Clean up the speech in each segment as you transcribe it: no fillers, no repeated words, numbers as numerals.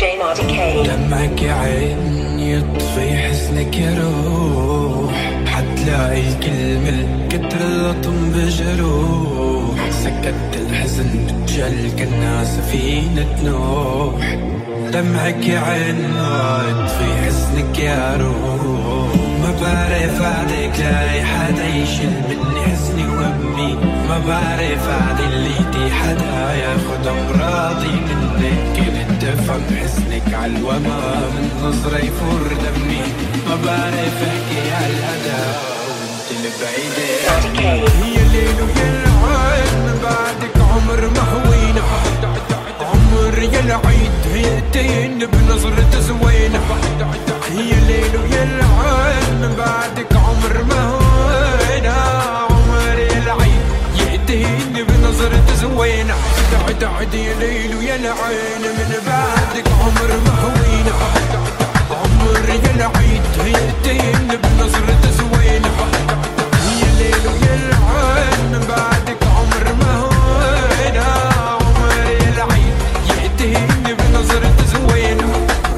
دمعك يا عين يطفي حزنك يا روح، حتلاقي الكلمة كتر اللطم بجروح، سكت الحزن بتجل كأنها سفينة نوح. دمعك يا عين يطفي حزنك يا روح، ما بعرف بعدك لاقي حدا يشيل مني حزني وهمي، ما بعرف عاد اللي حدا ياخد امراضي منك، كنت افهم حزنك عالوما من نظرة يفور دمي، ما بعرف احكي عالهدى وانت البعيدة. هي الليل ويا العين من بعدك عمر ما هوينا، عمر يا العيد هيتين بنظرة زوينة. هي الليل ويا العين من بعدك عمر ما هوينا، عمر يا العيد يهديني بنظرة زوينة. تعد يا ليل ويا العين من بعدك عمر ما هوينا، عمر يا العيد يهديني بنظرة زوينة. هي الليل ويا العين من بعدك عمر ما هوينا، عمر يا العيد يهديني بنظرة زوينة.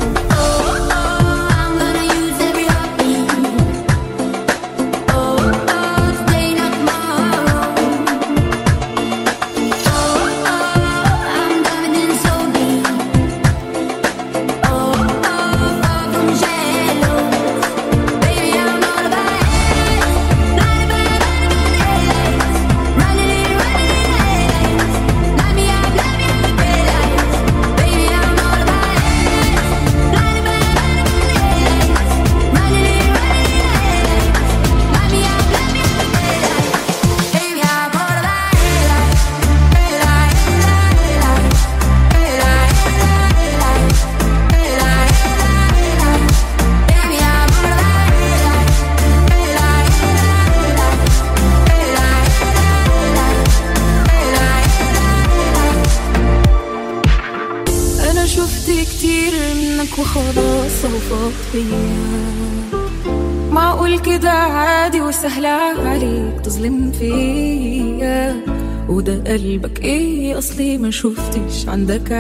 معقول كده عادي وسهلة عليك تظلم فيا، وده قلبك ايه اصلي ما شفتش عندك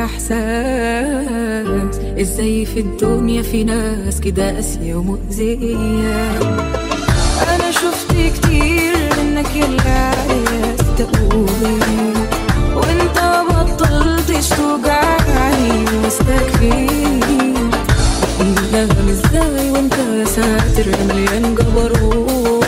احساس؟ ازاي في الدنيا في ناس كده قاسية ومؤذية؟ انا شفت كتير منك يلا عايز تقولي، وانت بطلتش توجعني واستكفيني. نغم ازاي وانت ساتر مليان جبروت،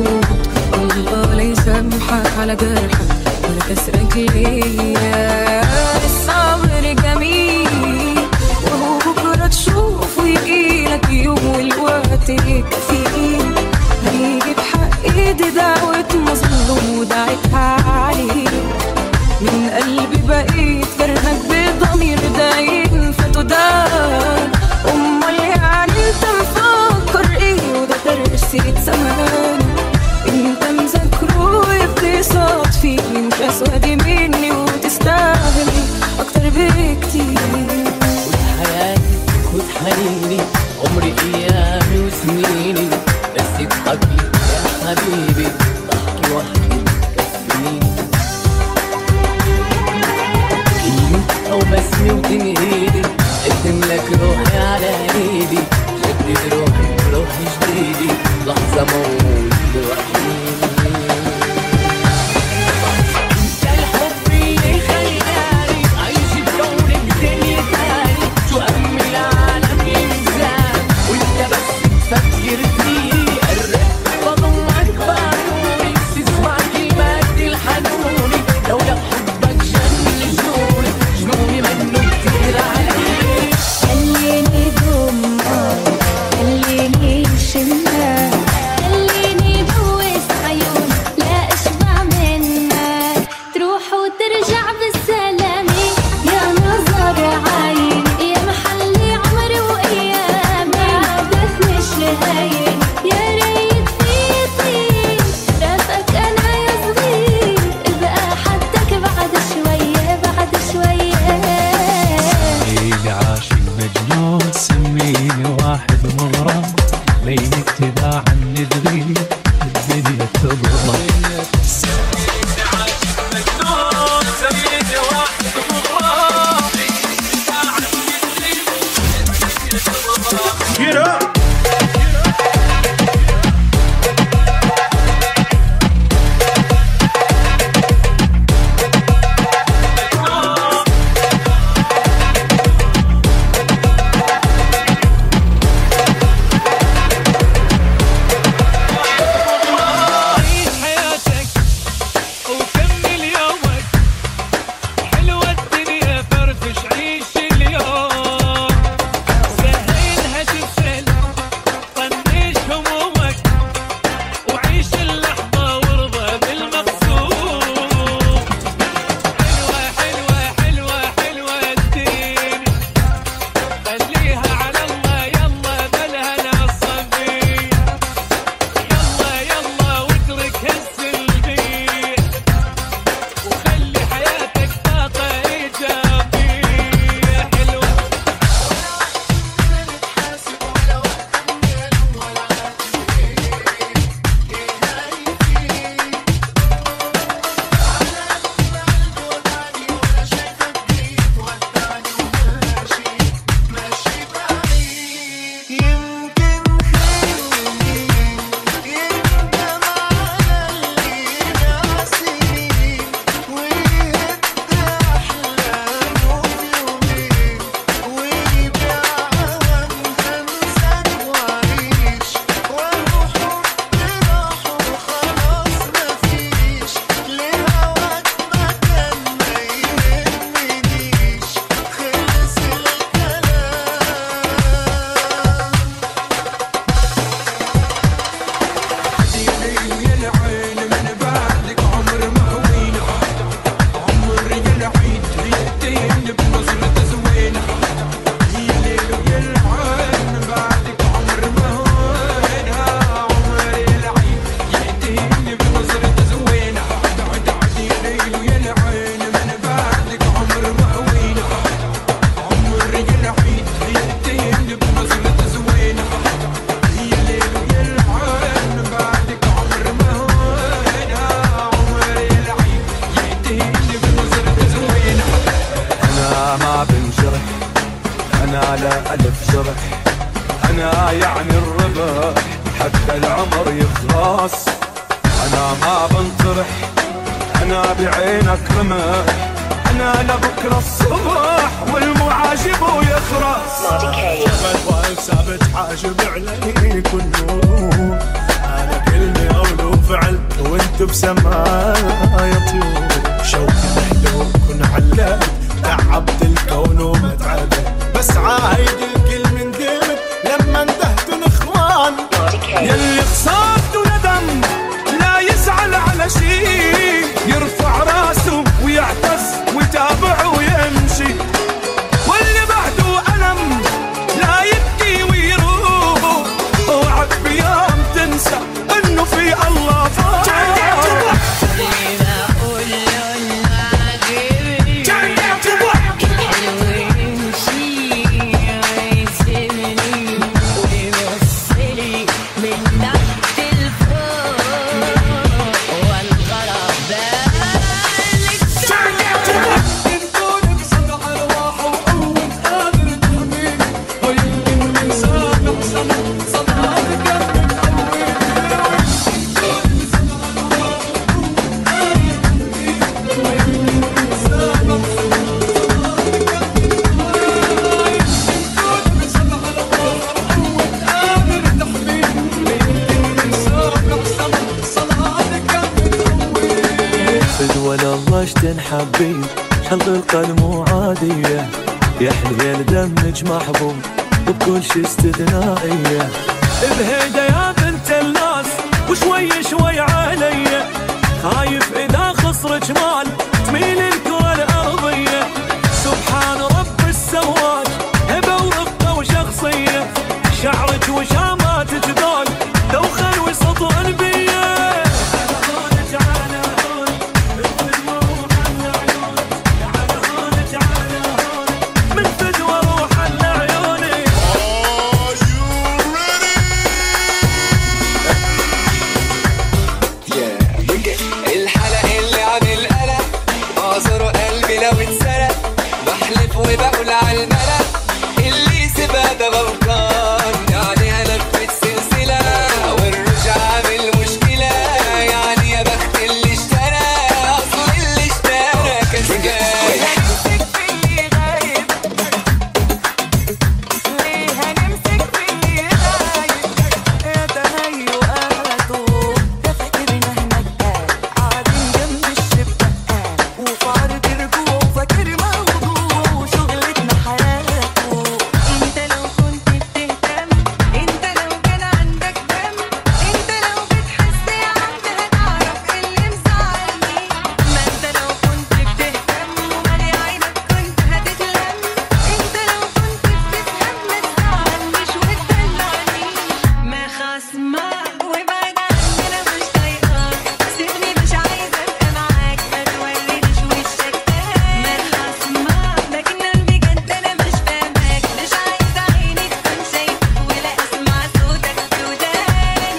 الله لا يسامحك على جرحك ولا كسرك ليا. الصبر جميل وهو بكرة تشوف ويجيلك يوم والوقت يكفيك، هيجي بحق ايدي دعوة مظلوم ودعيتها عليك. من قلبي بقيت كرهك بضمير داين فتدار، امال يعني انت مفكر ايه وده درسيت زمان؟ انت مذاكره وبتصاد فيه مش اسودي مني وتستاهل اكتر بكتير. خد حياتي خد حنيني عمري ايامي وسنيني، بس اضحكي يا حبيبي ضحكي وحدي كفيني. كلمة او بسمة وتنهيدي قدم لك روحي على ايدي، جدد روحي روحي جديدي لحظة موت لوحدي. انت الحب اللي خلاني عايش بدورك دنيا تاني، شو هم العالم ينساني وانت بس تفكر فيني. قربت بضمك بعيوني تسمع كلمات الحنوني، لولا حبك جن جنوني جنوني منه كتير علي. خليني ضمك خليني شمك خليني ضمك بنجرح، أنا يعني الربح حتى العمر يخلص. أنا ما بنطرح، أنا بعينك رمح، أنا لبكرة الصبح والمعاجب ويخرس. جبل واقف ثابت حاجب علي كله، أنا كلمة قول وفعل وانت بسمايا طيور. شوقي محلو كن علق تعبت الكون وما تعبت، بس عايد الكل من دمك لما اندهتوا الاخوان. يلي خسرت ندم لا يزعل على شي، يرفع راسه ويعتز ويتابع ويمشي، واللي بعده ألم لا يبكي ويروح. اوعك بيوم تنسى انه في الله فوق. حبيب الخلقة مو عادية، يا حليل دمج محبوب وبكل شي استثنائية. بهيدا يا بنت الناس وشوي شوي عليا، خايف إذا خسر جمال تميل الكرة الأرضية. سبحان رب السواد هبة ورقة وشخصية، شعرك وشاماتك ذول دوخن وسط أنبية. وبقول عالملا اللي سبها ده غلطان، يعني هلفت سلسلة والرجعة بالمشكلة، يعني يا بخت اللي اشترى أصل اللي اشترى كسجان. هنمسك في اللي غايب، ليه هنمسك في اللي غايب؟ يا تهيؤاته ده فاكرنا هناك قاعدين جنب الشباك وفي عرض رجوع وفاكر موضوع شغلتنا حياته. انت لو كنت بتهتم، انت لو كان عندك دم، انت لو بتحس يا عم هتعرف اللي مزعلني. ما انت لو كنت بتهتم ومالي عينك كنت هتتلم، انت لو كنت بتفهم ما تزعلنيش وتدلعني. ما خصمك وابعد عني انا مش طايقاك، سيبني مش عايزه ابقى معاك، ما تورينيش وشك تاني. ما خصمك لكن بجد انا مش فاهماك، مش عايزه عيني تكون شايفك ولا اسمع صوتك سوداني.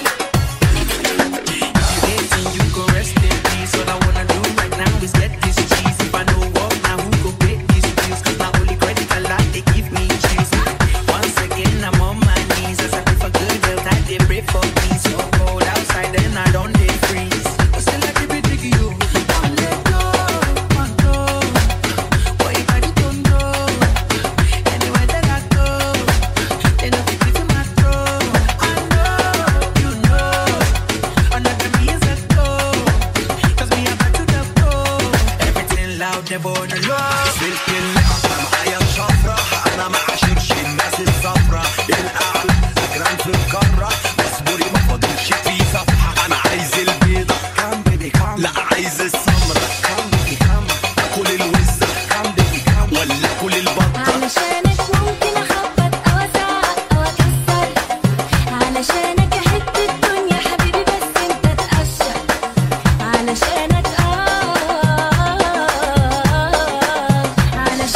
You go rest in peace. What I wanna do right now is get this cheese. If I know what now, who go pay these bills? 'Cause my only credit card like they give me cheese. Once again I'm on my knees as I pray for good health. I did pray for peace. So cold outside and I don't dare freeze. But still I keep it digging you. Don't let go, one go. Boy, you got it on go. Anywhere that I go, they know they give you my throat. I know, you know. Another me is a go. 'Cause me about to the go. Everything loud, never on the low. سلك اللحظة معايا الشفرة، أنا ما عاشرش الناس الصفرة الأعلى أجران في القارة، اصبري ما فاضلش في صفحة. أنا عايز البيضة كام بيبي كام، لا عايز السمرة كام بيبي كام، أكل الوزة كام بيبي كام ولا أكل البطة. علشانك ممكن أخبط أو أزعق أو أكسر، علشانك أحب الدنيا حبيبي بس أنت تقشر، علشانك علشانك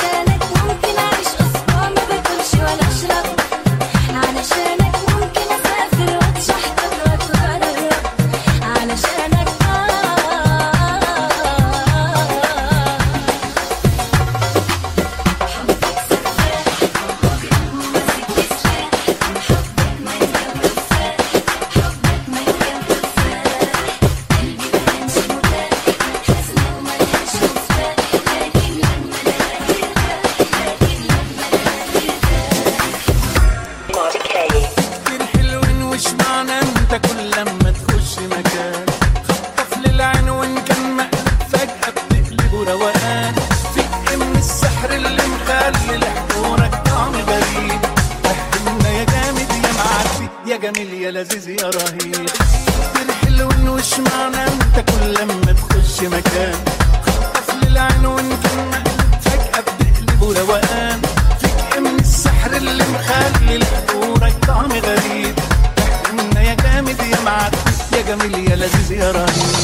اشمعنى انت كل لما تخش مكان خطف للعين ويمكن مقلب فجأة بتقلب روقان فيك من السحر اللي مخلي لحضورك طعم غريب احنا يا جامد يا معدي يا جميل يا لذيذ يا رهيب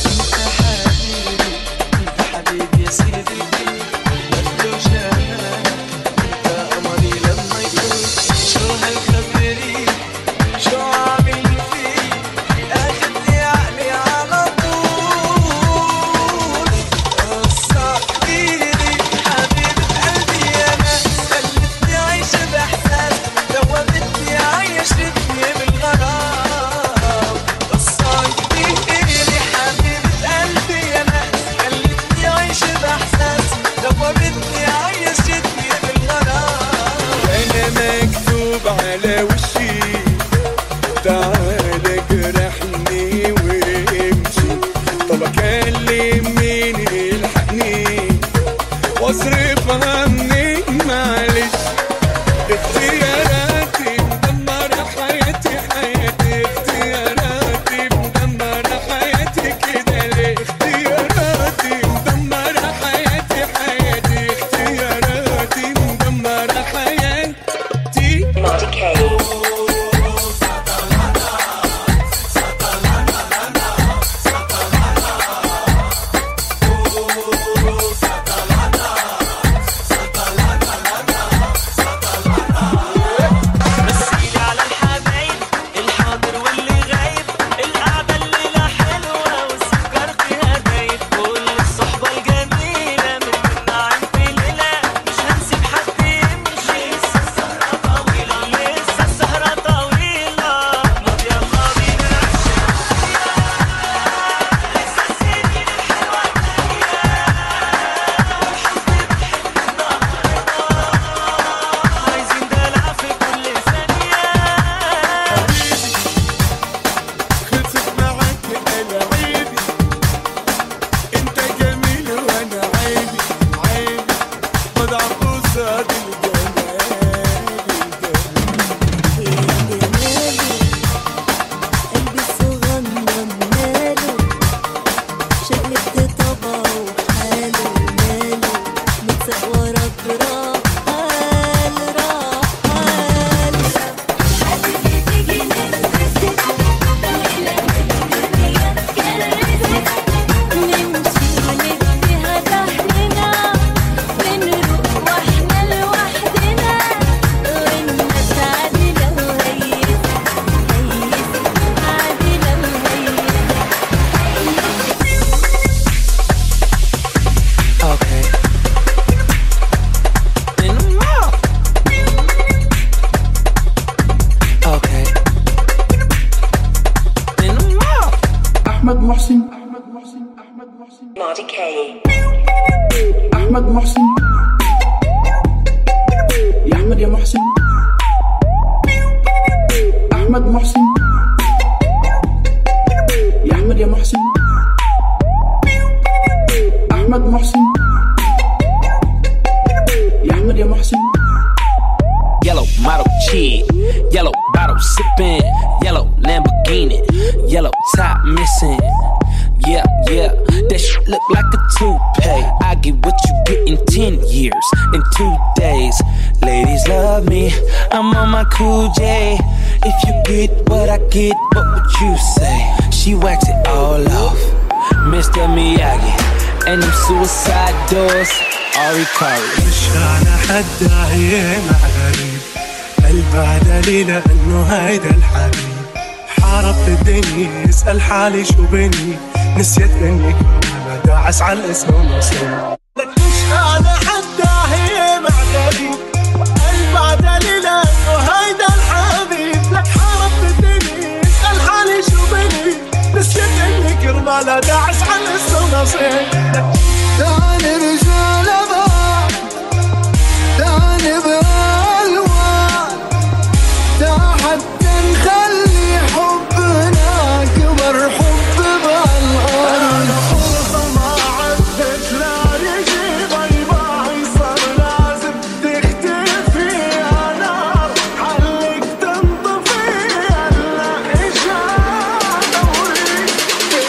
انت حبيبي يا سيدي أحمد محسن يا أحمد يا محسن أحمد محسن يا أحمد يا محسن أحمد محسن يا أحمد يا محسن Yellow model chick, yellow bottle sipping, yellow Lamborghini, yellow top missing. Yeah, yeah, that shit look like a toupee. I get what you get in 10 years, in 2 days. Ladies love me, I'm on my cool J. If you get what I get, what would you say? She wax it all off, Mr. Miyagi, and them suicide doors, Ari Kari. مش على حد عيان غريب قلبها دليل انه هيدا الحبيب حاربت الدنيا اسأل حالي شو بني نسيت انك انا داعس على الاسم ونصيب لك مش على حد عيان غريب قلبها دليل انه هيدا الحبيب لك حاربت الدنيا اسأل حالي شو بني نسيت انك رمالة داعس على الاسم ونصيب تعال رجال تعال بألوان تعال حتى نخلي حبنا كبر حب بالأرض فرصة ما عدت لا يجي ضيباي صار لازم تختفي أنا حلك تنطفي هلا إجا دوري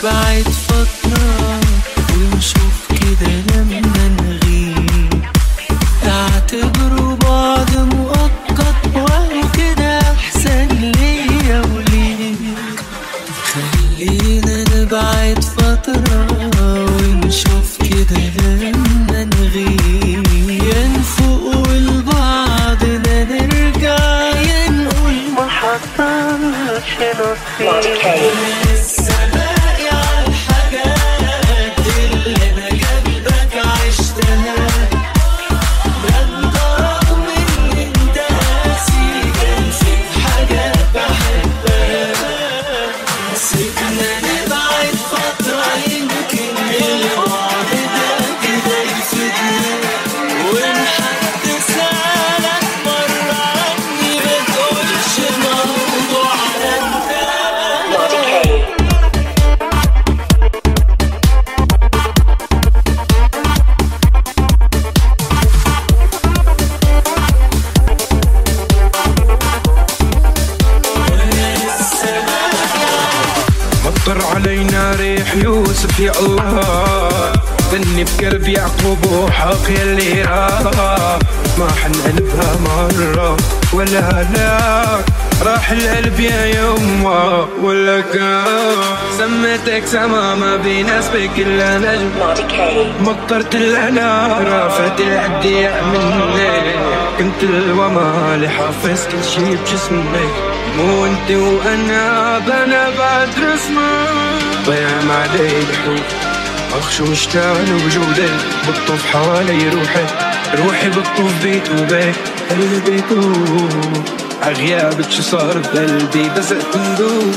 نبعد فترة ونشوف كده لما نغيب، اعتبروا بعض مؤقت وهو كده أحسن ليا وليك. خلينا نبعد فترة ونشوف كده لما نغيب، ينفقوا لبعضنا نرجع ينقول ما حصلش نصيب. لسه باقي عالحاجات اللي أنا جنبك عشتها، ده انت رغم ان انت قاسي كان فيك حاجات بحبها. سيبنا نبعد فترة يمكن البعد ده كده يفيدنا، وإن حد سألك مرة عني ما تقولش موضوع انت. مطر علينا ريح يوسف يا الله، ذني بقلب يعقوب وحق يلي راه، ما حنقلبها مرة ولا لا، راح القلب يا يما ولا كان. سميتك سما ما بيناسبك الا نجم، مطرت الانا رافت الهدية مني، كنت الوما حافظ كل شي بجسمك، مو انت وانا بنا بعد رسمك. ضيع علي بحب اخشو مشتاق لوجودك، بطف حوالي روحي بطف بيت وبيت قلبي يدوب، عغيابك شو صار بقلبي بزقت ندوب.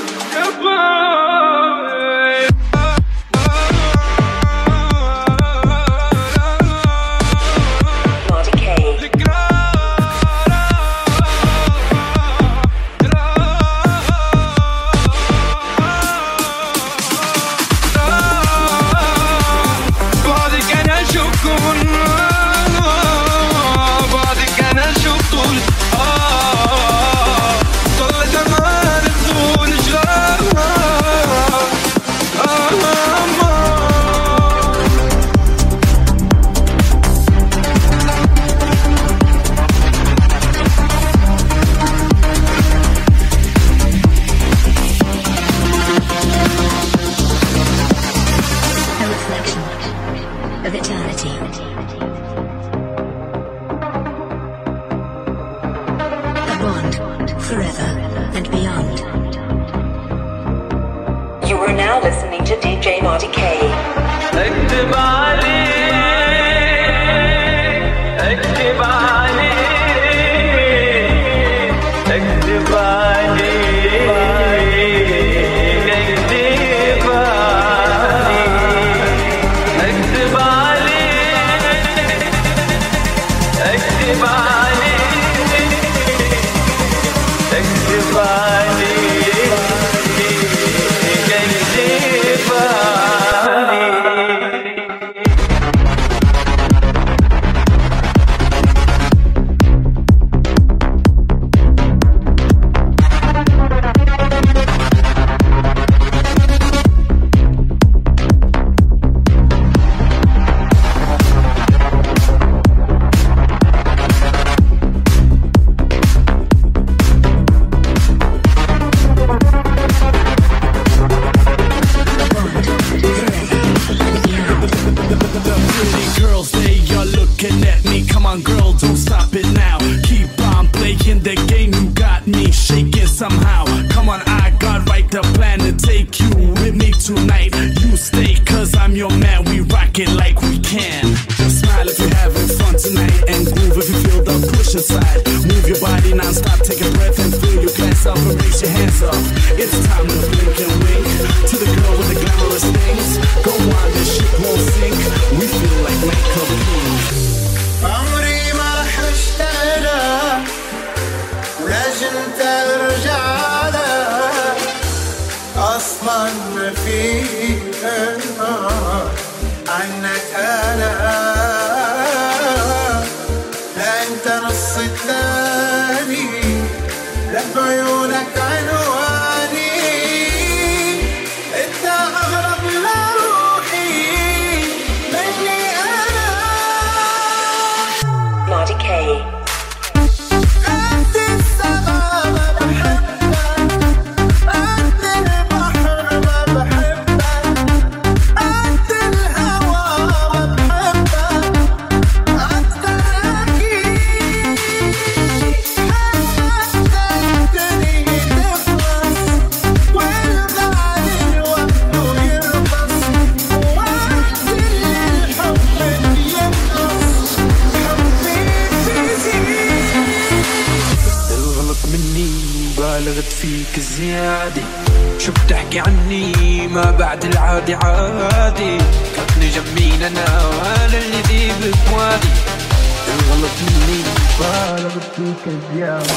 بعيونك عنواني، انت اغرب فيك زيادة. شو بتحكي عني ما بعد العادي عادي. كاتني جميل أنا اللي ذيب بوادي. الغلط مني بالغ فيك زيادة.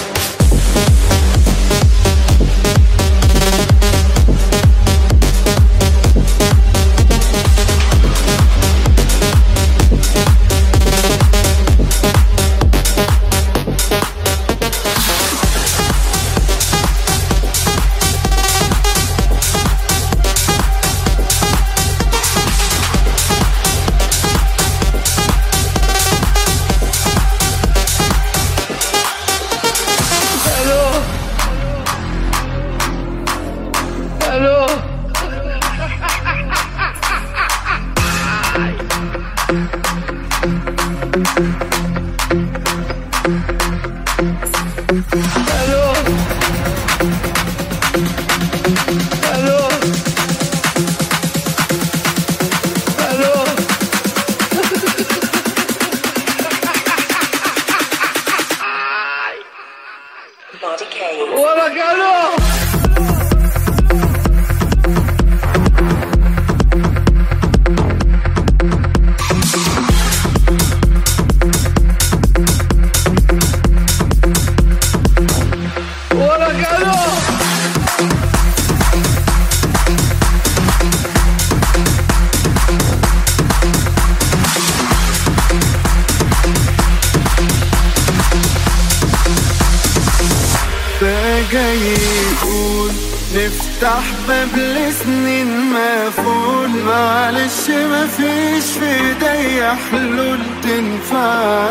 نفتح باب لسنين مقفول. معلش مفيش في ايديا حلول تنفع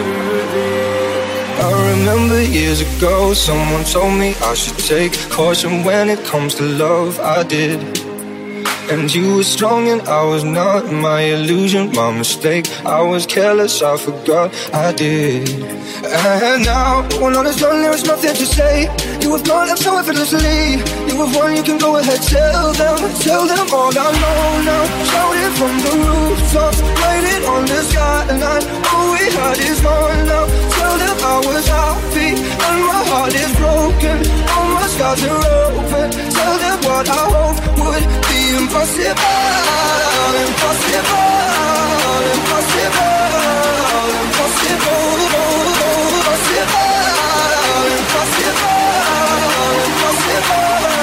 ترضيك. I remember years ago someone told me I should take caution when it comes to love. I did. And you were strong and I was not. My illusion, my mistake. I was careless, I forgot I did. And now, when all is done, there is nothing to say. You have gone up so effortlessly. You have won, you can go ahead, tell them all I know now. Shout it from the rooftops, write it on the skyline. All we had is gone now. Tell them I was happy and my heart is broken. All my scars are open. Tell them what I hope would be impossible, impossible, impossible, impossible, impossible, impossible, impossible.